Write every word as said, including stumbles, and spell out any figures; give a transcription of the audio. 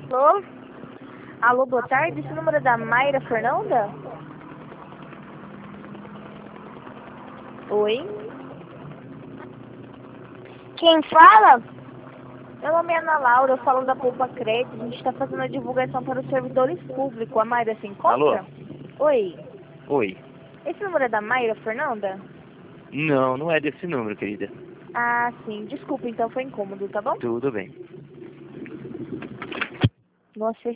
Alô? Alô, boa tarde. Esse número é da Mayra Fernanda? Oi? Quem fala? Meu nome é Ana Laura, eu falo da Poupa Crédito. A gente está fazendo a divulgação para os servidores públicos. A Mayra se encontra? Alô? Oi? Oi. Esse número é da Mayra Fernanda? Não, não é desse número, querida. Ah, sim. Desculpa, então foi incômodo, tá bom? Tudo bem. Nossa,